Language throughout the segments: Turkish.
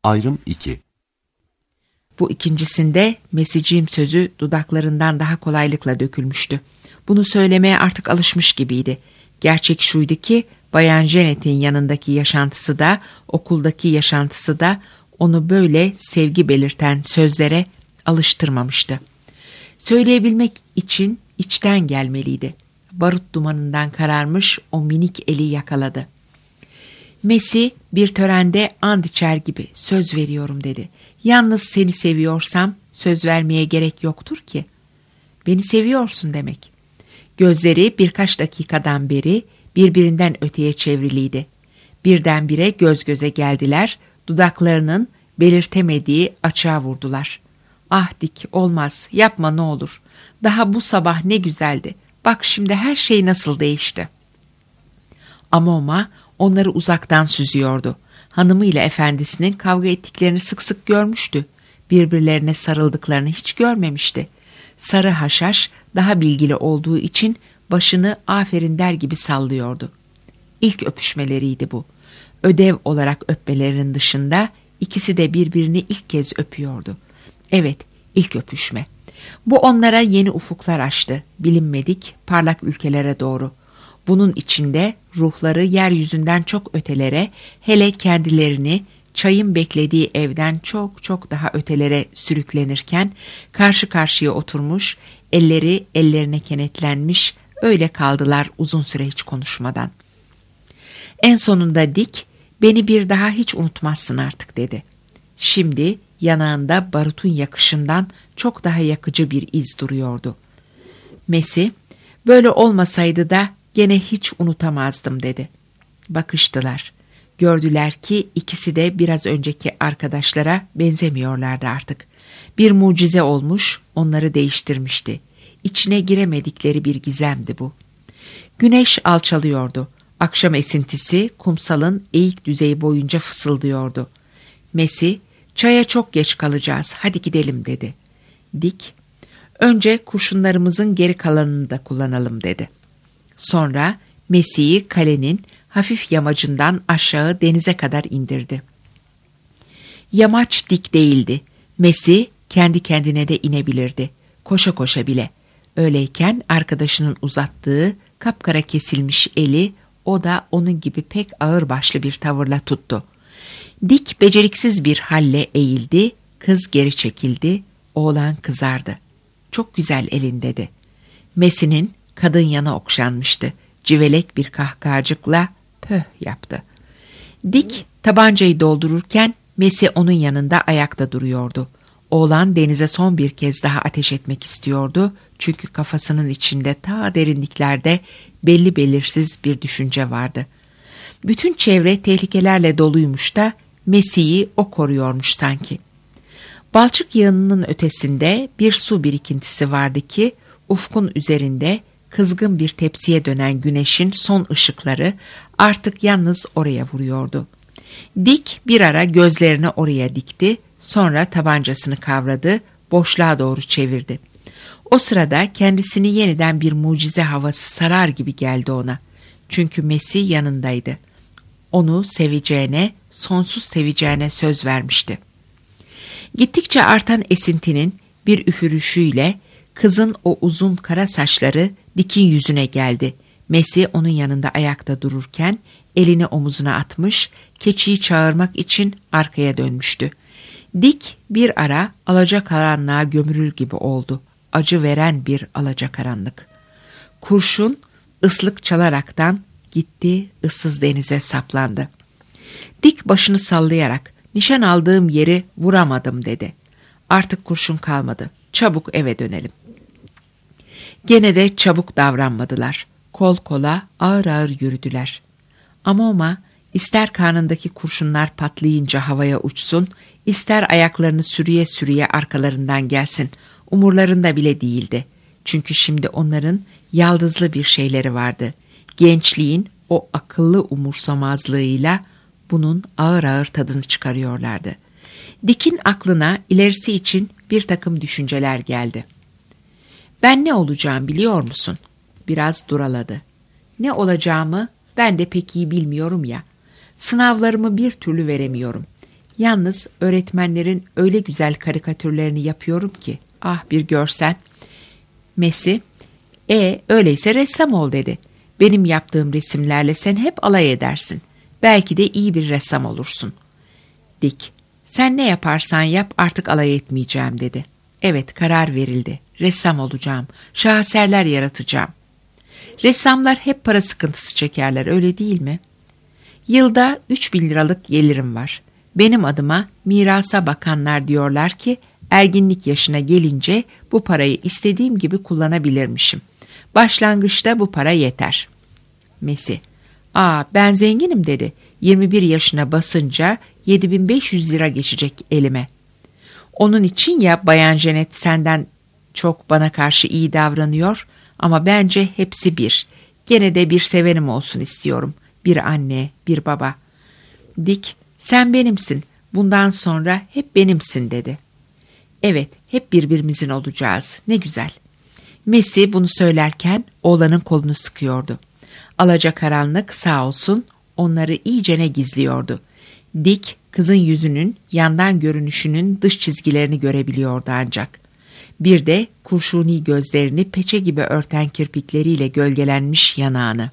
Ayrım 2. Bu ikincisinde mesiciğim sözü dudaklarından daha kolaylıkla dökülmüştü. Bunu söylemeye artık alışmış gibiydi. Gerçek şuydu ki Bayan Janet'in yanındaki yaşantısı da, okuldaki yaşantısı da onu böyle sevgi belirten sözlere alıştırmamıştı. Söyleyebilmek için içten gelmeliydi. Barut dumanından kararmış o minik eli yakaladı. Messi bir törende and içer gibi söz veriyorum dedi. Yalnız seni seviyorsam söz vermeye gerek yoktur ki. Beni seviyorsun demek. Gözleri birkaç dakikadan beri birbirinden öteye çevriliydi. Birdenbire göz göze geldiler, dudaklarının belirtemediği açığa vurdular. Ah Dick, olmaz, yapma ne olur. Daha bu sabah ne güzeldi. Bak şimdi her şey nasıl değişti. Ama onları uzaktan süzüyordu. Hanımıyla efendisinin kavga ettiklerini sık sık görmüştü. Birbirlerine sarıldıklarını hiç görmemişti. Sarı haşhaş daha bilgili olduğu için başını aferin der gibi sallıyordu. İlk öpüşmeleriydi bu. Ödev olarak öpmelerinin dışında ikisi de birbirini ilk kez öpüyordu. Evet, ilk öpüşme. Bu onlara yeni ufuklar açtı, bilinmedik, parlak ülkelere doğru. Bunun içinde ruhları yeryüzünden çok ötelere, hele kendilerini çayın beklediği evden çok çok daha ötelere sürüklenirken karşı karşıya oturmuş, elleri ellerine kenetlenmiş, öyle kaldılar uzun süre hiç konuşmadan. En sonunda Dick, beni bir daha hiç unutmazsın artık dedi. Şimdi yanağında barutun yakışından çok daha yakıcı bir iz duruyordu. Messi, böyle olmasaydı da gene hiç unutamazdım dedi. Bakıştılar. Gördüler ki ikisi de biraz önceki arkadaşlara benzemiyorlardı artık. Bir mucize olmuş, onları değiştirmişti. İçine giremedikleri bir gizemdi bu. Güneş alçalıyordu. Akşam esintisi kumsalın eğik düzeyi boyunca fısıldıyordu. Messi, çaya çok geç kalacağız, hadi gidelim dedi. Dick, önce kurşunlarımızın geri kalanını da kullanalım dedi. Sonra Messi'yi kalenin hafif yamacından aşağı denize kadar indirdi. Yamaç dik değildi. Messi kendi kendine de inebilirdi. Koşa koşa bile. Öyleyken arkadaşının uzattığı kapkara kesilmiş eli o da onun gibi pek ağırbaşlı bir tavırla tuttu. Dick beceriksiz bir halle eğildi, kız geri çekildi, oğlan kızardı. Çok güzel elin dedi. Messi'nin kadın yana okşanmıştı. Civelek bir kahkahacıkla pöh yaptı. Dick tabancayı doldururken Messi onun yanında ayakta duruyordu. Oğlan denize son bir kez daha ateş etmek istiyordu. Çünkü kafasının içinde ta derinliklerde belli belirsiz bir düşünce vardı. Bütün çevre tehlikelerle doluymuş da Messi'yi o koruyormuş sanki. Balçık yığınının ötesinde bir su birikintisi vardı ki ufkun üzerinde kızgın bir tepsiye dönen güneşin son ışıkları artık yalnız oraya vuruyordu. Dick bir ara gözlerini oraya dikti, sonra tabancasını kavradı, boşluğa doğru çevirdi. O sırada kendisini yeniden bir mucize havası sarar gibi geldi ona. Çünkü Messi yanındaydı. Onu seveceğine, sonsuz seveceğine söz vermişti. Gittikçe artan esintinin bir üfürüşüyle kızın o uzun kara saçları Dick'in yüzüne geldi. Messi onun yanında ayakta dururken elini omuzuna atmış, keçiyi çağırmak için arkaya dönmüştü. Dick bir ara alacakaranlığa gömülür gibi oldu. Acı veren bir alacakaranlık. Kurşun ıslık çalaraktan gitti, ıssız denize saplandı. Dick başını sallayarak nişan aldığım yeri vuramadım dedi. Artık kurşun kalmadı. Çabuk eve dönelim. Gene de çabuk davranmadılar. Kol kola ağır ağır yürüdüler. Ama ister karnındaki kurşunlar patlayınca havaya uçsun, ister ayaklarını sürüye sürüye arkalarından gelsin, umurlarında bile değildi. Çünkü şimdi onların yaldızlı bir şeyleri vardı. Gençliğin o akıllı umursamazlığıyla bunun ağır ağır tadını çıkarıyorlardı. Dick'in aklına ilerisi için bir takım düşünceler geldi. Ben ne olacağım biliyor musun? Biraz duraladı. Ne olacağımı ben de pek iyi bilmiyorum ya. Sınavlarımı bir türlü veremiyorum. Yalnız öğretmenlerin öyle güzel karikatürlerini yapıyorum ki. Ah bir görsen. Messi, öyleyse ressam ol dedi. Benim yaptığım resimlerle sen hep alay edersin. Belki de iyi bir ressam olursun. Dick, sen ne yaparsan yap artık alay etmeyeceğim dedi. Evet, karar verildi. Ressam olacağım. Şaheserler yaratacağım. Ressamlar hep para sıkıntısı çekerler, öyle değil mi? Yılda 3.000 liralık gelirim var. Benim adıma mirasa bakanlar diyorlar ki erginlik yaşına gelince bu parayı istediğim gibi kullanabilirmişim. Başlangıçta bu para yeter. Messi, ben zenginim dedi. 21 yaşına basınca 7.500 lira geçecek elime. Onun için ya Bayan Janet senden çok bana karşı iyi davranıyor ama bence hepsi bir. Gene de bir sevenim olsun istiyorum. Bir anne, bir baba. Dick, sen benimsin. Bundan sonra hep benimsin dedi. Evet, hep birbirimizin olacağız. Ne güzel. Messi bunu söylerken oğlanın kolunu sıkıyordu. Alacakaranlık sağ olsun onları iyicene gizliyordu. Dick, kızın yüzünün yandan görünüşünün dış çizgilerini görebiliyordu ancak. Bir de kurşuni gözlerini peçe gibi örten kirpikleriyle gölgelenmiş yanağını.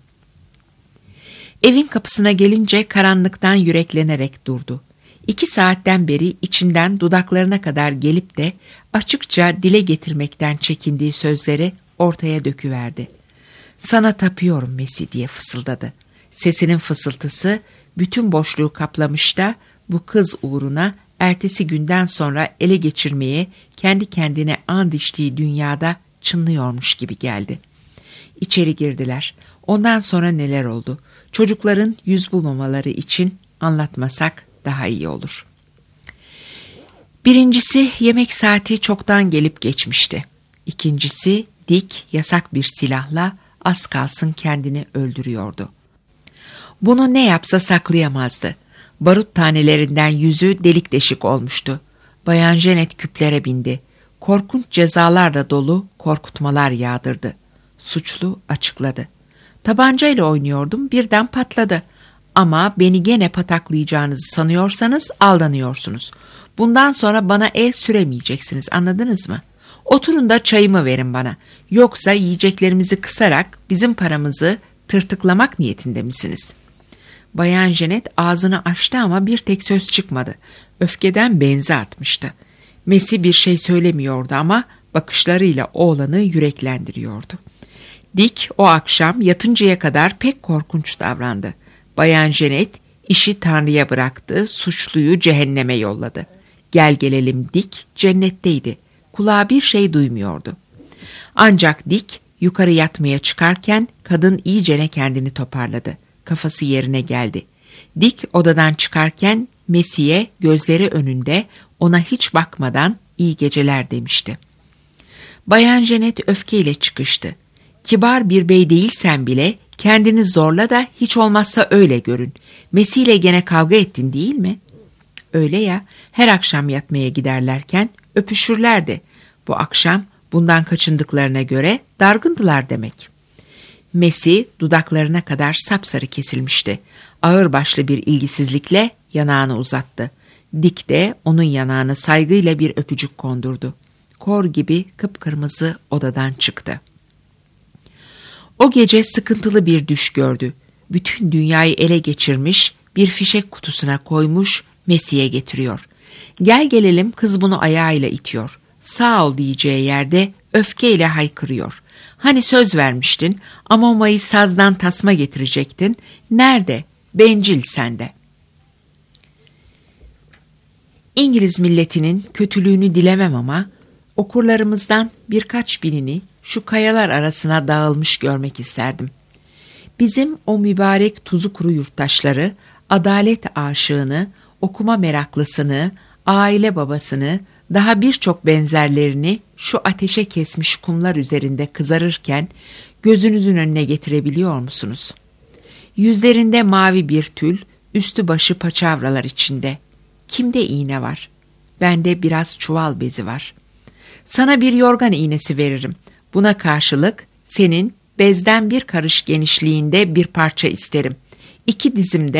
Evin kapısına gelince karanlıktan yüreklenerek durdu. 2 saatten beri içinden dudaklarına kadar gelip de açıkça dile getirmekten çekindiği sözleri ortaya döküverdi. Sana tapıyorum Messi diye fısıldadı. Sesinin fısıltısı bütün boşluğu kaplamış da bu kız uğruna ertesi günden sonra ele geçirmeye kendi kendine and içtiği dünyada çınlıyormuş gibi geldi. İçeri girdiler. Ondan sonra neler oldu? Çocukların yüz bulmamaları için anlatmasak daha iyi olur. Birincisi, yemek saati çoktan gelip geçmişti. İkincisi, Dick yasak bir silahla az kalsın kendini öldürüyordu. Bunu ne yapsa saklayamazdı. Barut tanelerinden yüzü delik deşik olmuştu. Bayan Janet küplere bindi. Korkunç cezalarla dolu korkutmalar yağdırdı. Suçlu açıkladı. Tabancayla oynuyordum, birden patladı. Ama beni gene pataklayacağınızı sanıyorsanız aldanıyorsunuz. Bundan sonra bana el süremeyeceksiniz, anladınız mı? Oturun da çayımı verin bana. Yoksa yiyeceklerimizi kısarak bizim paramızı tırtıklamak niyetinde misiniz? Bayan Janet ağzını açtı ama bir tek söz çıkmadı. Öfkeden benzi atmıştı. Messi bir şey söylemiyordu ama bakışlarıyla oğlanı yüreklendiriyordu. Dick o akşam yatıncaya kadar pek korkunç davrandı. Bayan Janet işi Tanrı'ya bıraktı, suçluyu cehenneme yolladı. Gel gelelim Dick cennetteydi. Kulağı bir şey duymuyordu. Ancak Dick yukarı yatmaya çıkarken kadın iyicene kendini toparladı. Kafası yerine geldi. Dick odadan çıkarken Messi'ye gözleri önünde ona hiç bakmadan iyi geceler demişti. Bayan Janet öfkeyle çıkıştı. Kibar bir bey değilsen bile kendini zorla da hiç olmazsa öyle görün. Messi ile gene kavga ettin değil mi? Öyle ya, her akşam yatmaya giderlerken öpüşürlerdi. Bu akşam bundan kaçındıklarına göre dargındılar demek. Messi dudaklarına kadar sapsarı kesilmişti. Ağırbaşlı bir ilgisizlikle yanağını uzattı. Dick de onun yanağına saygıyla bir öpücük kondurdu. Kor gibi kıpkırmızı odadan çıktı. O gece sıkıntılı bir düş gördü. Bütün dünyayı ele geçirmiş, bir fişek kutusuna koymuş, Messi'ye getiriyor. Gel gelelim kız bunu ayağıyla itiyor. Sağ ol diyeceği yerde öfkeyle haykırıyor. Hani söz vermiştin, Amomayı sazdan tasma getirecektin. Nerede? Bencil sende. İngiliz milletinin kötülüğünü dilemem ama okurlarımızdan birkaç binini şu kayalar arasına dağılmış görmek isterdim. Bizim o mübarek tuzu kuru yurttaşları, adalet aşığını, okuma meraklısını, aile babasını, daha birçok benzerlerini şu ateşe kesmiş kumlar üzerinde kızarırken gözünüzün önüne getirebiliyor musunuz? Yüzlerinde mavi bir tül, üstü başı paçavralar içinde. Kimde iğne var? Bende biraz çuval bezi var. Sana bir yorgan iğnesi veririm. Buna karşılık senin bezden bir karış genişliğinde bir parça isterim. 2 dizimde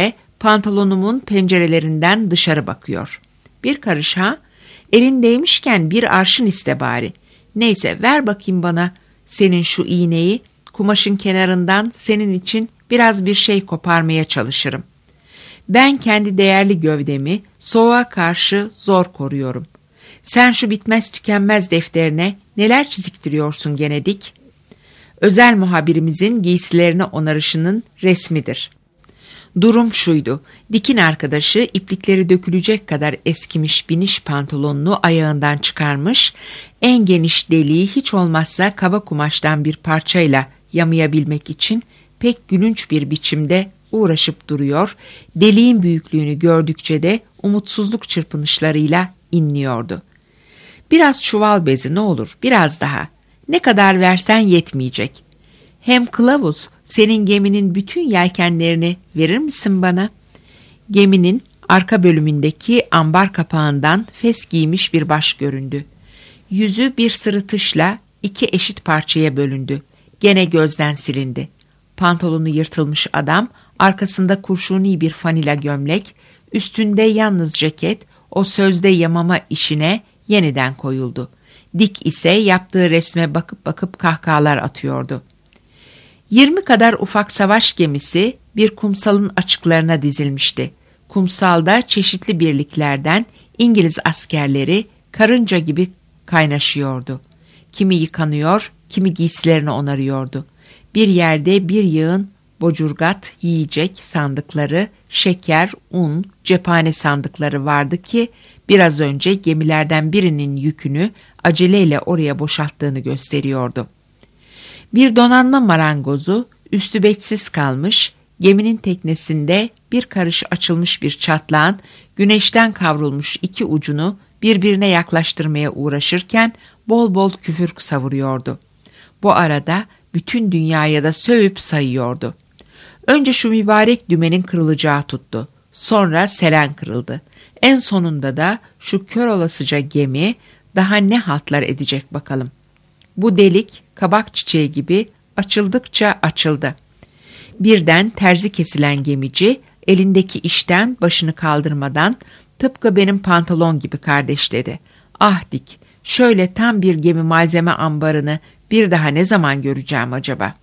Pantolonumun pencerelerinden dışarı bakıyor. Bir karış ha? Elindeymişken bir arşın iste bari. Neyse ver bakayım bana senin şu iğneyi. Kumaşın kenarından senin için biraz bir şey koparmaya çalışırım. Ben kendi değerli gövdemi soğuğa karşı zor koruyorum. Sen şu bitmez tükenmez defterine neler çiziktiriyorsun gene Dik? Özel muhabirimizin giysilerini onarışının resmidir. Durum şuydu. Dik'in arkadaşı iplikleri dökülecek kadar eskimiş biniş pantolonunu ayağından çıkarmış, en geniş deliği hiç olmazsa kaba kumaştan bir parçayla yamayabilmek için pek gülünç bir biçimde uğraşıp duruyor, deliğin büyüklüğünü gördükçe de umutsuzluk çırpınışlarıyla inliyordu. Biraz çuval bezi ne olur, biraz daha. Ne kadar versen yetmeyecek. Hem kılavuz, senin geminin bütün yelkenlerini verir misin bana? Geminin arka bölümündeki ambar kapağından fes giymiş bir baş göründü. Yüzü bir sırıtışla iki eşit parçaya bölündü. Gene gözden silindi. Pantolonu yırtılmış adam, arkasında kurşuni bir fanila gömlek, üstünde yalnız ceket, o sözde yamama işine yeniden koyuldu. Dik ise yaptığı resme bakıp bakıp kahkahalar atıyordu. 20 kadar ufak savaş gemisi bir kumsalın açıklarına dizilmişti. Kumsalda çeşitli birliklerden İngiliz askerleri karınca gibi kaynaşıyordu. Kimi yıkanıyor, kimi giysilerini onarıyordu. Bir yerde bir yığın bocurgat, yiyecek sandıkları, şeker, un, cephane sandıkları vardı ki biraz önce gemilerden birinin yükünü aceleyle oraya boşalttığını gösteriyordu. Bir donanma marangozu üstü beçsiz kalmış, geminin teknesinde bir karış açılmış bir çatlağın güneşten kavrulmuş iki ucunu birbirine yaklaştırmaya uğraşırken bol bol küfür savuruyordu. Bu arada bütün dünyaya da sövüp sayıyordu. Önce şu mübarek dümenin kırılacağı tuttu. Sonra selen kırıldı. En sonunda da şu kör olasıca gemi daha ne haltlar edecek bakalım. Bu delik kabak çiçeği gibi açıldıkça açıldı. Birden terzi kesilen gemici elindeki işten başını kaldırmadan tıpkı benim pantolon gibi kardeş dedi. Ah Dik, şöyle tam bir gemi malzeme ambarını bir daha ne zaman göreceğim acaba?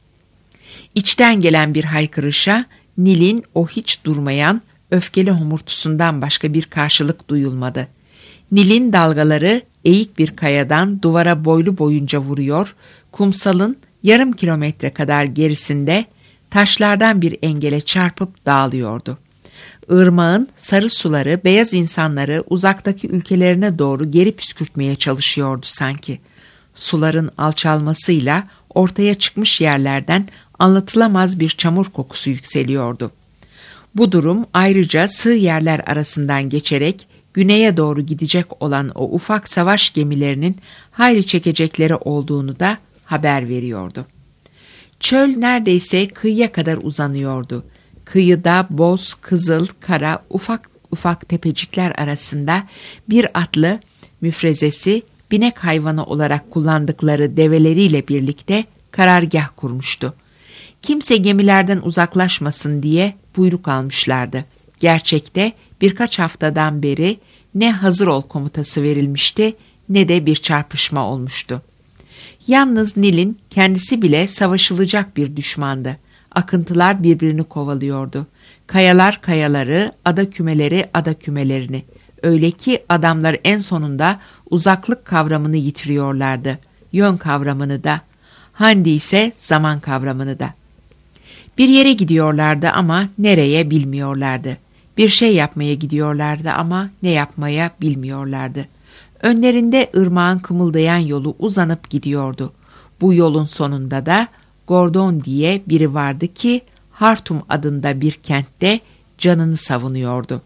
İçten gelen bir haykırışa Nil'in o hiç durmayan öfkeli homurtusundan başka bir karşılık duyulmadı. Nil'in dalgaları eğik bir kayadan duvara boylu boyunca vuruyor, kumsalın yarım kilometre kadar gerisinde taşlardan bir engele çarpıp dağılıyordu. Irmağın sarı suları beyaz insanları uzaktaki ülkelerine doğru geri püskürtmeye çalışıyordu sanki. Suların alçalmasıyla ortaya çıkmış yerlerden anlatılamaz bir çamur kokusu yükseliyordu. Bu durum ayrıca sığ yerler arasından geçerek güneye doğru gidecek olan o ufak savaş gemilerinin hayli çekecekleri olduğunu da haber veriyordu. Çöl neredeyse kıyıya kadar uzanıyordu. Kıyıda boz, kızıl, kara, ufak ufak tepecikler arasında bir atlı müfrezesi binek hayvanı olarak kullandıkları develeriyle birlikte karargah kurmuştu. Kimse gemilerden uzaklaşmasın diye buyruk almışlardı. Gerçekte birkaç haftadan beri ne hazır ol komutası verilmişti ne de bir çarpışma olmuştu. Yalnız Nil'in kendisi bile savaşılacak bir düşmandı. Akıntılar birbirini kovalıyordu. Kayalar kayaları, ada kümeleri ada kümelerini. Öyle ki adamlar en sonunda uzaklık kavramını yitiriyorlardı. Yön kavramını da. Handi ise zaman kavramını da. Bir yere gidiyorlardı ama nereye bilmiyorlardı. Bir şey yapmaya gidiyorlardı ama ne yapmaya bilmiyorlardı. Önlerinde ırmağın kımıldayan yolu uzanıp gidiyordu. Bu yolun sonunda da Gordon diye biri vardı ki Hartum adında bir kentte canını savunuyordu.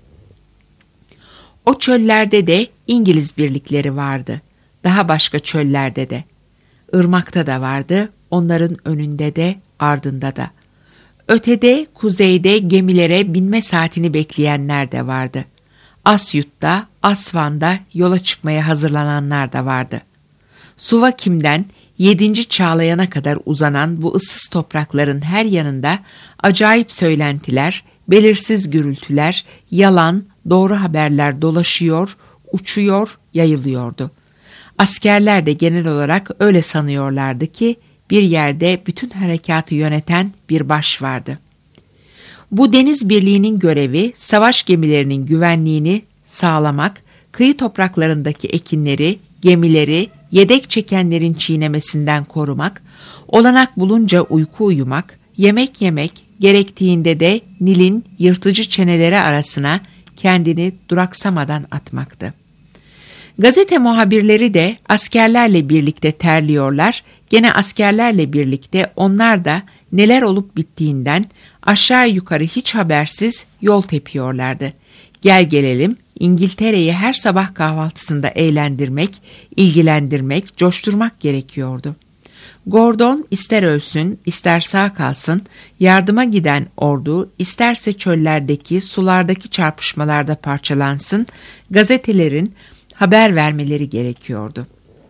O çöllerde de İngiliz birlikleri vardı. Daha başka çöllerde de. Irmakta da vardı, onların önünde de ardında da. Ötede, kuzeyde gemilere binme saatini bekleyenler de vardı. Asyut'ta, Asvan'da yola çıkmaya hazırlananlar da vardı. Suvakim'den 7. Çağlayan'a kadar uzanan bu ıssız toprakların her yanında acayip söylentiler, Belirsiz gürültüler, yalan, doğru haberler dolaşıyor, uçuyor, yayılıyordu. Askerler de genel olarak öyle sanıyorlardı ki bir yerde bütün harekatı yöneten bir baş vardı. Bu deniz birliğinin görevi savaş gemilerinin güvenliğini sağlamak, kıyı topraklarındaki ekinleri, gemileri yedek çekenlerin çiğnemesinden korumak, olanak bulunca uyku uyumak, yemek yemek, gerektiğinde de Nil'in yırtıcı çeneleri arasına kendini duraksamadan atmaktı. Gazete muhabirleri de askerlerle birlikte terliyorlar, gene askerlerle birlikte onlar da neler olup bittiğinden aşağı yukarı hiç habersiz yol tepiyorlardı. Gel gelelim İngiltere'yi her sabah kahvaltısında eğlendirmek, ilgilendirmek, coşturmak gerekiyordu. Gordon ister ölsün, ister sağ kalsın, yardıma giden ordu isterse çöllerdeki, sulardaki çarpışmalarda parçalansın, gazetelerin haber vermeleri gerekiyordu.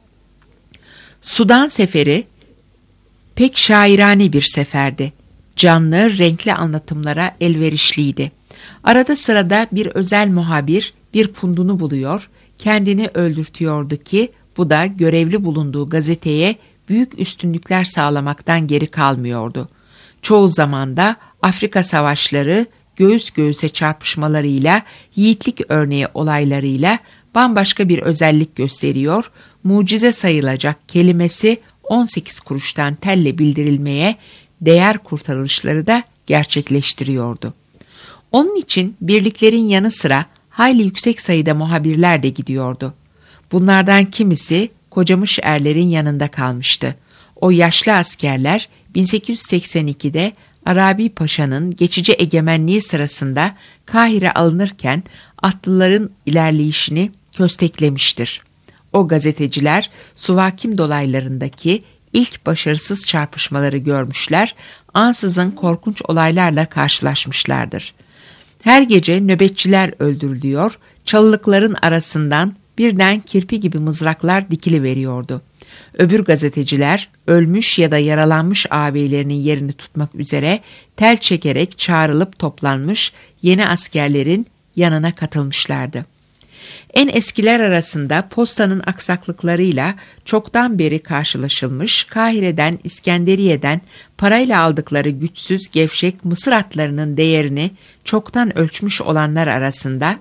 Sudan seferi pek şairane bir seferdi. Canlı, renkli anlatımlara elverişliydi. Arada sırada bir özel muhabir bir pundunu buluyor, kendini öldürtüyordu ki bu da görevli bulunduğu gazeteye büyük üstünlükler sağlamaktan geri kalmıyordu. Çoğu zamanda Afrika savaşları göğüs göğüse çarpışmalarıyla, yiğitlik örneği olaylarıyla bambaşka bir özellik gösteriyor, mucize sayılacak kelimesi 18 kuruştan telle bildirilmeye değer kurtarılışları da gerçekleştiriyordu. Onun için birliklerin yanı sıra hayli yüksek sayıda muhabirler de gidiyordu. Bunlardan kimisi kocamış erlerin yanında kalmıştı. O yaşlı askerler 1882'de Arabi Paşa'nın geçici egemenliği sırasında Kahire alınırken atlıların ilerleyişini kösteklemiştir. O gazeteciler Suvakim dolaylarındaki ilk başarısız çarpışmaları görmüşler, ansızın korkunç olaylarla karşılaşmışlardır. Her gece nöbetçiler öldürülüyor, çalılıkların arasından birden kirpi gibi mızraklar dikiliveriyordu. Öbür gazeteciler ölmüş ya da yaralanmış ağabeylerinin yerini tutmak üzere tel çekerek çağrılıp toplanmış yeni askerlerin yanına katılmışlardı. En eskiler arasında postanın aksaklıklarıyla çoktan beri karşılaşılmış, Kahire'den, İskenderiye'den parayla aldıkları güçsüz, gevşek Mısır atlarının değerini çoktan ölçmüş olanlar arasında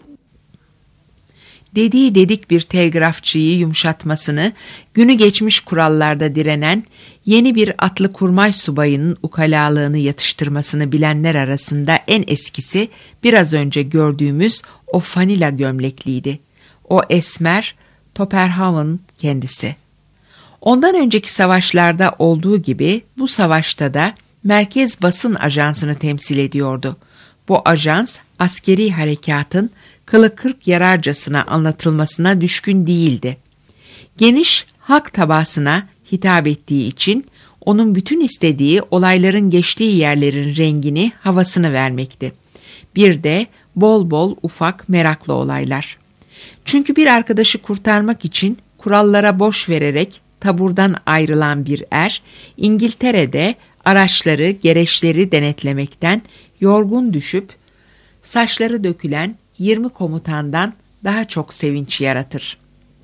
dediği dedik bir telgrafçıyı yumuşatmasını, günü geçmiş kurallarda direnen yeni bir atlı kurmay subayının ukalalığını yatıştırmasını bilenler arasında en eskisi biraz önce gördüğümüz o fanila gömlekliydi. O esmer Topperhaven kendisi. Ondan önceki savaşlarda olduğu gibi bu savaşta da Merkez Basın Ajansı'nı temsil ediyordu. Bu ajans askeri harekatın kılı kırk yararcasına anlatılmasına düşkün değildi. Geniş halk tabasına hitap ettiği için onun bütün istediği olayların geçtiği yerlerin rengini, havasını vermekti. Bir de bol bol ufak meraklı olaylar. Çünkü bir arkadaşı kurtarmak için kurallara boş vererek taburdan ayrılan bir er, İngiltere'de araçları, gereçleri denetlemekten yorgun düşüp saçları dökülen 20 komutandan daha çok sevinç yaratır.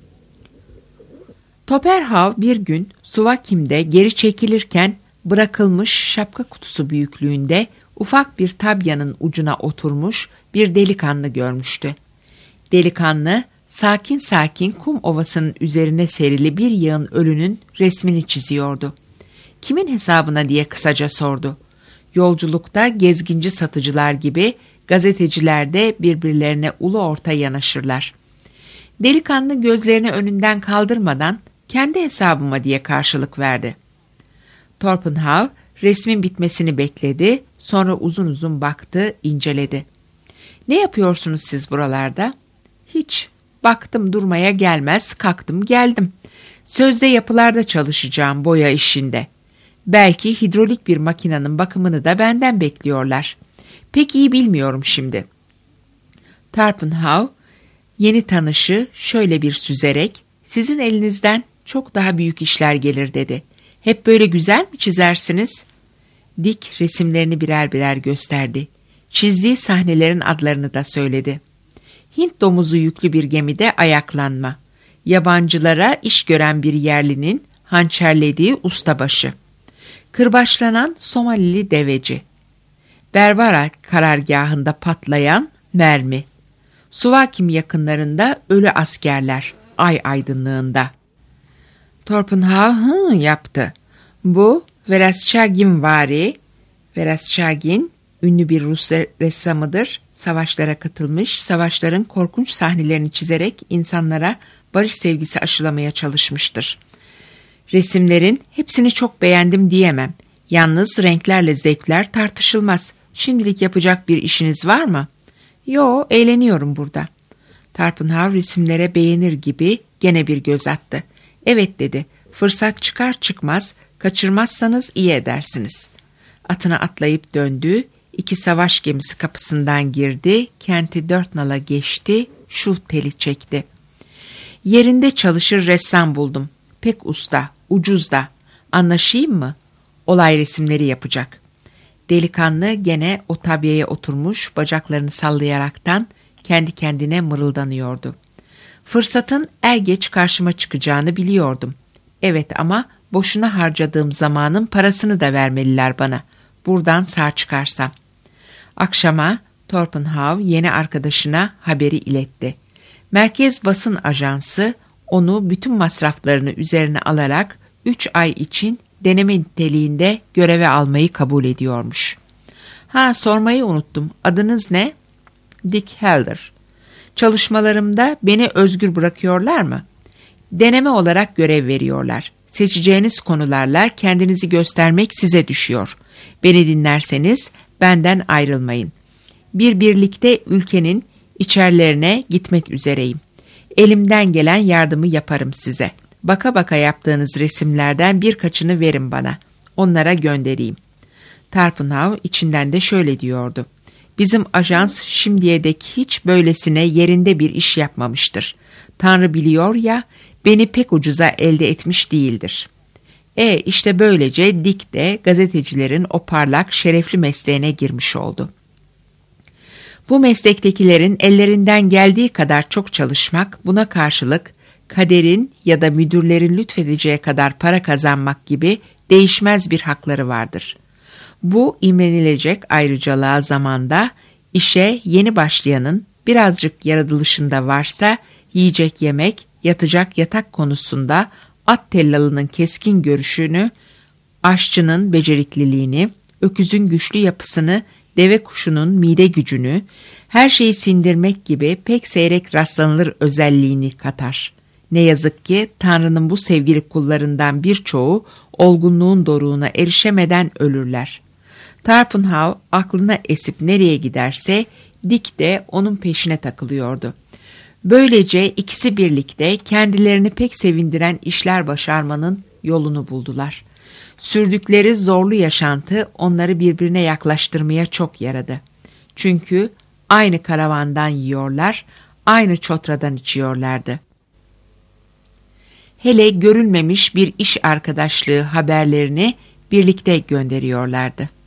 Topperhav bir gün Suvakim'de geri çekilirken bırakılmış şapka kutusu büyüklüğünde ufak bir tabyanın ucuna oturmuş bir delikanlı görmüştü. Delikanlı sakin sakin kum ovasının üzerine serili bir yığın ölünün resmini çiziyordu. Kimin hesabına diye kısaca sordu. Yolculukta gezginci satıcılar gibi gazeteciler de birbirlerine ulu orta yanaşırlar. Delikanlı gözlerini önünden kaldırmadan kendi hesabıma diye karşılık verdi. Torpenhow resmin bitmesini bekledi, sonra uzun uzun baktı, inceledi. Ne yapıyorsunuz siz buralarda? Hiç. Baktım durmaya gelmez, kalktım geldim. Sözde yapılarda çalışacağım, boya işinde. Belki hidrolik bir makinenin bakımını da benden bekliyorlar. Pek iyi bilmiyorum şimdi. Torpenhow yeni tanışı şöyle bir süzerek, sizin elinizden çok daha büyük işler gelir dedi. Hep böyle güzel mi çizersiniz? Dick resimlerini birer birer gösterdi. Çizdiği sahnelerin adlarını da söyledi. Hint domuzu yüklü bir gemide ayaklanma. Yabancılara iş gören bir yerlinin hançerlediği ustabaşı. Kırbaçlanan Somalili deveci. Berbera karargahında patlayan mermi. Suvakim yakınlarında ölü askerler ay aydınlığında. Torpenhow yaptı. Bu Vereshchagin ünlü bir Rus ressamıdır. Savaşlara katılmış, savaşların korkunç sahnelerini çizerek insanlara barış sevgisi aşılamaya çalışmıştır. Resimlerin hepsini çok beğendim diyemem. Yalnız renklerle zevkler tartışılmaz. Şimdilik yapacak bir işiniz var mı? Yo, eğleniyorum burada. Torpenhow resimlere beğenir gibi gene bir göz attı. Evet dedi, fırsat çıkar çıkmaz, kaçırmazsanız iyi edersiniz. Atına atlayıp döndü, 2 savaş gemisi kapısından girdi, kenti 4 nala geçti, şu teli çekti. Yerinde çalışır ressam buldum. Pek usta, ucuz da. Anlaşayım mı? Olay resimleri yapacak. Delikanlı gene o tabyaya oturmuş, bacaklarını sallayaraktan kendi kendine mırıldanıyordu. Fırsatın er geç karşıma çıkacağını biliyordum. Evet ama boşuna harcadığım zamanın parasını da vermeliler bana. Buradan sağ çıkarsam. Akşama Torpenhow yeni arkadaşına haberi iletti. Merkez Basın Ajansı onu bütün masraflarını üzerine alarak 3 ay için deneme niteliğinde göreve almayı kabul ediyormuş. Sormayı unuttum. Adınız ne? Dick Helder. Çalışmalarımda beni özgür bırakıyorlar mı? Deneme olarak görev veriyorlar. Seçeceğiniz konularla kendinizi göstermek size düşüyor. Beni dinlerseniz benden ayrılmayın. Birlikte ülkenin içerlerine gitmek üzereyim. Elimden gelen yardımı yaparım size. Baka baka yaptığınız resimlerden birkaçını verin bana. Onlara göndereyim. Torpenhow içinden de şöyle diyordu. Bizim ajans şimdiye dek hiç böylesine yerinde bir iş yapmamıştır. Tanrı biliyor ya, beni pek ucuza elde etmiş değildir. İşte böylece Dick de gazetecilerin o parlak, şerefli mesleğine girmiş oldu. Bu meslektekilerin ellerinden geldiği kadar çok çalışmak, buna karşılık kaderin ya da müdürlerin lütfedeceği kadar para kazanmak gibi değişmez bir hakları vardır. Bu imrenilecek ayrıcalığa zamanda işe yeni başlayanın birazcık yaratılışında varsa yiyecek yemek, yatacak yatak konusunda at tellalının keskin görüşünü, aşçının becerikliliğini, öküzün güçlü yapısını, deve kuşunun mide gücünü, her şeyi sindirmek gibi pek seyrek rastlanılır özelliğini katar. Ne yazık ki Tanrı'nın bu sevgili kullarından birçoğu olgunluğun doruğuna erişemeden ölürler. Torpenhow aklına esip nereye giderse Dick de onun peşine takılıyordu. Böylece ikisi birlikte kendilerini pek sevindiren işler başarmanın yolunu buldular. Sürdükleri zorlu yaşantı onları birbirine yaklaştırmaya çok yaradı. Çünkü aynı karavandan yiyorlar, aynı çotradan içiyorlardı. Hele görülmemiş bir iş arkadaşlığı haberlerini birlikte gönderiyorlardı.